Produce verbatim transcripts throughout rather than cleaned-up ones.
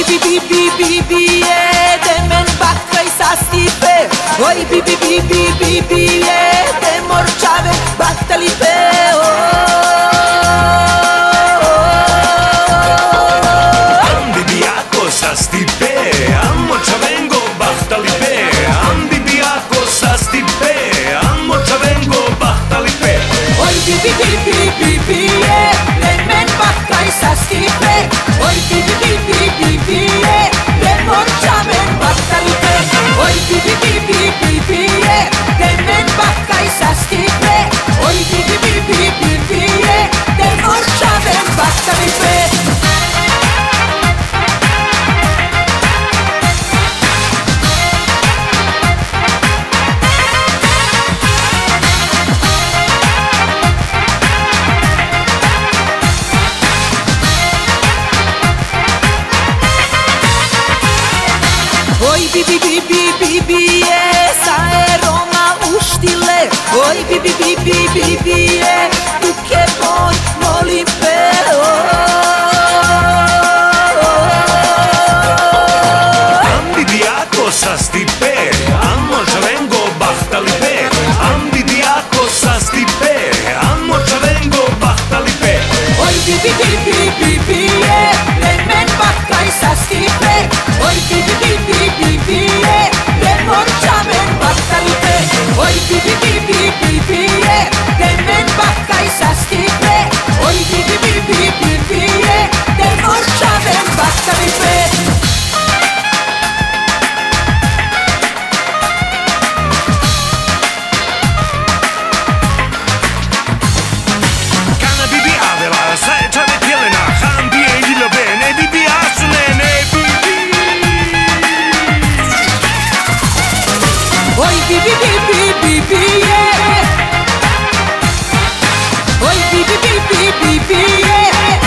bibi bibi bibi e de men bakaj sastipe. Oj bibi bibi bibi e de morčave bahtali pe. Am bibi ako sastipe, am morčavengo bahtali pe. Am bibi ako sastipe, am morčavengo bahtali pe. Oj bibi bibi bibi e de men bakaj sastipe. Oj bibi bibi bibi e de morčave bahtali pe. Oj bibi bibi bibi e de men bakaj sastipe. Oj bibi bibi bibi e de morčave bahtali pe. Oj bibi bibi bibi e sa Roma uštile. Oj bibi bibi bibi e duke moj molim pe. Am bibi ako sastipe, am morčavengo bahtali pe. Am bibi ako sastipe, am morčavengo bahtali pe. Oj bibi bibi bibi e le men bakaj sastipe. Oj bibi bibi bibi e le morčaven bahtali pe. Oj bibi bibi bibi e le men bakaj sastipe. Oj bibi bibi bibi e le morčaven bahtali pe. Kana bibi avela, sai čave tjelena, ham bije idilo be, ne bibi asune, ne bibi. Oj bibi bibi bibi e. Oj bibi bibi bibi e.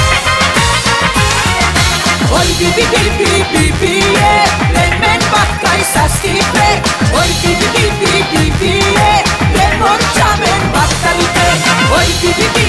Oj bibi bibi bibi e le men bakaj sastipe. Oj bibi bibi bibi e le morčaven bahtali pe. Oj bibi